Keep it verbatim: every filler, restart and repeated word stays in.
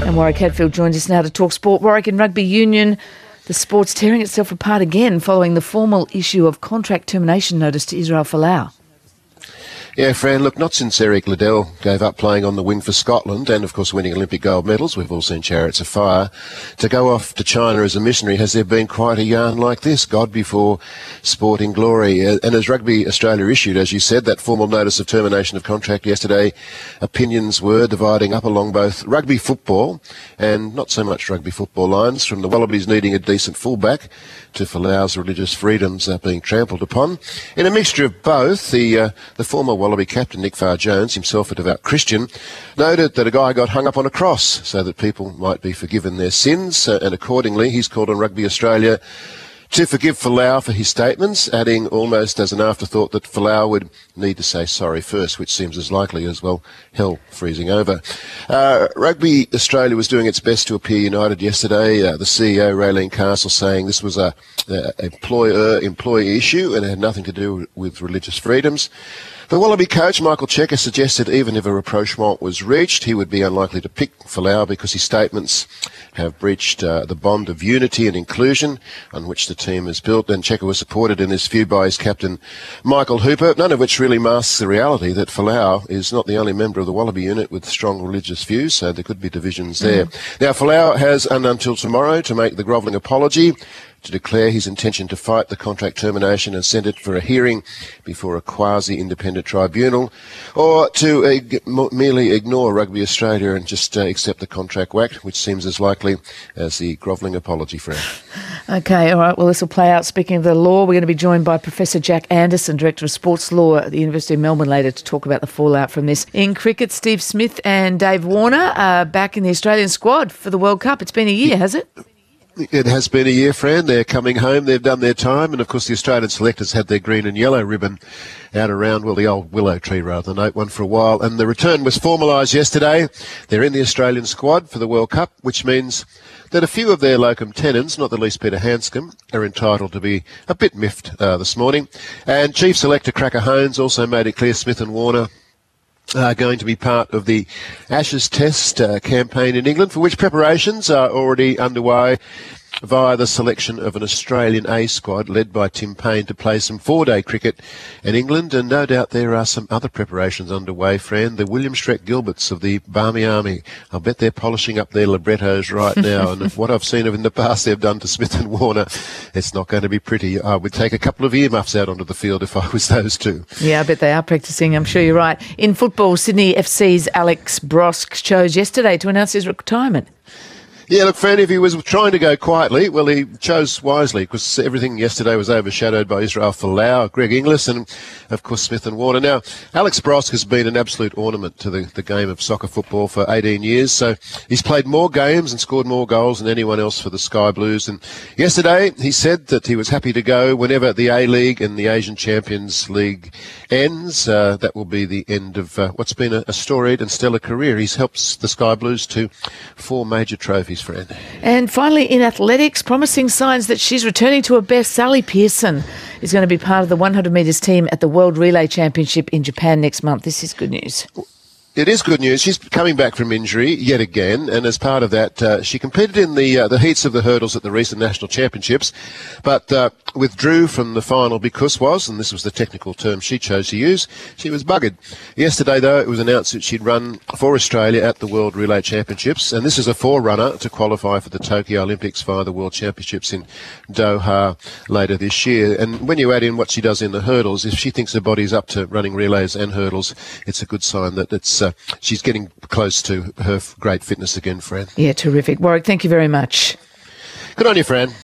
And Warwick Hadfield joins us now to talk sport. Warwick, in rugby union, the sport's tearing itself apart again following the formal issue of contract termination notice to Israel Folau. Yeah, Fran, look, not since Eric Liddell gave up playing on the wing for Scotland and, of course, winning Olympic gold medals, we've all seen Chariots of Fire, to go off to China as a missionary has there been quite a yarn like this, God before sporting glory. And as Rugby Australia issued, as you said, that formal notice of termination of contract yesterday, opinions were dividing up along both rugby football and not so much rugby football lines, from the Wallabies needing a decent fullback to Folau's religious freedoms uh, being trampled upon. In a mixture of both, the, uh, the former Wallaby captain Nick Farr-Jones, himself a devout Christian, noted that a guy got hung up on a cross so that people might be forgiven their sins, uh, and accordingly he's called on Rugby Australia to forgive Folau for his statements, adding almost as an afterthought that Folau would need to say sorry first, which seems as likely as, well, hell freezing over. Uh, Rugby Australia was doing its best to appear united yesterday. Uh, the C E O, Raylene Castle, saying this was a, a employer-employee issue and it had nothing to do with religious freedoms. The Wallaby coach, Michael Cheika, suggested even if a rapprochement was reached, he would be unlikely to pick Folau because his statements have breached uh, the bond of unity and inclusion on which the team is built. And Cheika was supported in this view by his captain, Michael Hooper, none of which really masks the reality that Folau is not the only member of the Wallaby unit with strong religious views, so there could be divisions there. Mm. Now, Folau has until tomorrow to make the grovelling apology, to declare his intention to fight the contract termination and send it for a hearing before a quasi-independent tribunal, or to uh, merely ignore Rugby Australia and just uh, accept the contract whack, which seems as likely as the grovelling apology, Fran. Okay, all right, well, this will play out. Speaking of the law, we're going to be joined by Professor Jack Anderson, Director of Sports Law at the University of Melbourne later, to talk about the fallout from this. In cricket, Steve Smith and Dave Warner are back in the Australian squad for the World Cup. It's been a year, has it? It has been a year, Fran. They're coming home. They've done their time. And, of course, the Australian selectors had their green and yellow ribbon out around, well, the old willow tree rather than oak one for a while. And the return was formalised yesterday. They're in the Australian squad for the World Cup, which means that a few of their locum tenens, not the least Peter Hanscom, are entitled to be a bit miffed uh, this morning. And Chief Selector Cracker Hones also made it clear Smith and Warner are going to be part of the Ashes Test uh, campaign in England, for which preparations are already underway via the selection of an Australian A squad led by Tim Payne to play some four-day cricket in England. And no doubt there are some other preparations underway, Fran. The William Streck Gilberts of the Barmy Army, I'll bet they're polishing up their librettos right now. And what I've seen of in the past they've done to Smith and Warner, it's not going to be pretty. I would take a couple of earmuffs out onto the field if I was those two. Yeah, I bet they are practising. I'm sure you're right. In football, Sydney F C's Alex Brosk chose yesterday to announce his retirement. Yeah, look, Fran, if he was trying to go quietly, well, he chose wisely, because everything yesterday was overshadowed by Israel Folau, Greg Inglis, and, of course, Smith and Warner. Now, Alex Brosk has been an absolute ornament to the, the game of soccer football for eighteen years, so he's played more games and scored more goals than anyone else for the Sky Blues. And yesterday, he said that he was happy to go whenever the A-League and the Asian Champions League ends. Uh, that will be the end of uh, what's been a, a storied and stellar career. He's helped the Sky Blues to four major trophies. Friend. And finally, in athletics, promising signs that she's returning to her best. Sally Pearson is going to be part of the one hundred metres team at the World Relay Championship in Japan next month. This is good news. It is good news. She's coming back from injury yet again, and as part of that, uh, she competed in the uh, the heats of the hurdles at the recent national championships, but uh, withdrew from the final because was, and this was the technical term she chose to use, she was buggered. Yesterday, though, it was announced that she'd run for Australia at the World Relay Championships, and this is a forerunner to qualify for the Tokyo Olympics via the World Championships in Doha later this year. And when you add in what she does in the hurdles, if she thinks her body's up to running relays and hurdles, it's a good sign that it's uh, she's getting close to her great fitness again, Fran. Yeah, terrific. Warwick, thank you very much. Good on you, Fran.